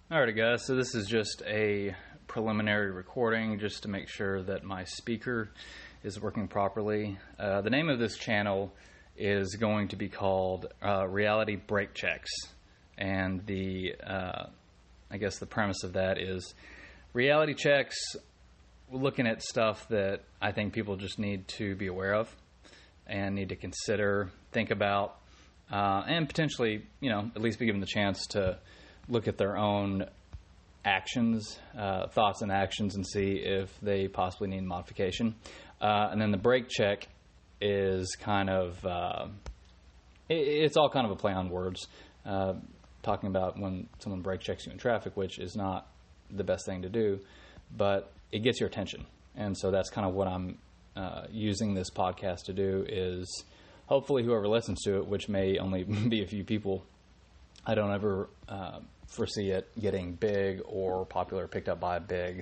Alrighty guys, so this is just a preliminary recording just to make sure that my speaker is working properly. The name of this channel is going to be called Reality Break Checks, and I guess the premise of that is reality checks, looking at stuff that I think people just need to be aware of and need to consider, think about, and potentially, at least be given the chance to look at their own actions, thoughts and actions, and see if they possibly need modification. And then the break check is kind of, it's all kind of a play on words, talking about when someone brake checks you in traffic, which is not the best thing to do, but it gets your attention. And so that's kind of what I'm using this podcast to do, is hopefully whoever listens to it, which may only be a few people, I don't ever foresee it getting big or popular, picked up by a big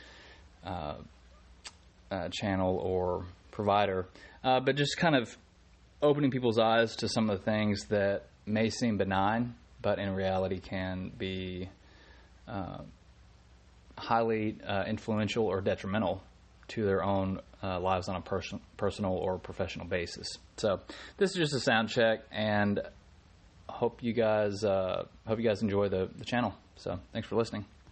channel or provider, but just kind of opening people's eyes to some of the things that may seem benign, but in reality can be highly influential or detrimental to their own lives on a personal or professional basis. So this is just a sound check, and hope you guys enjoy the channel. So thanks for listening.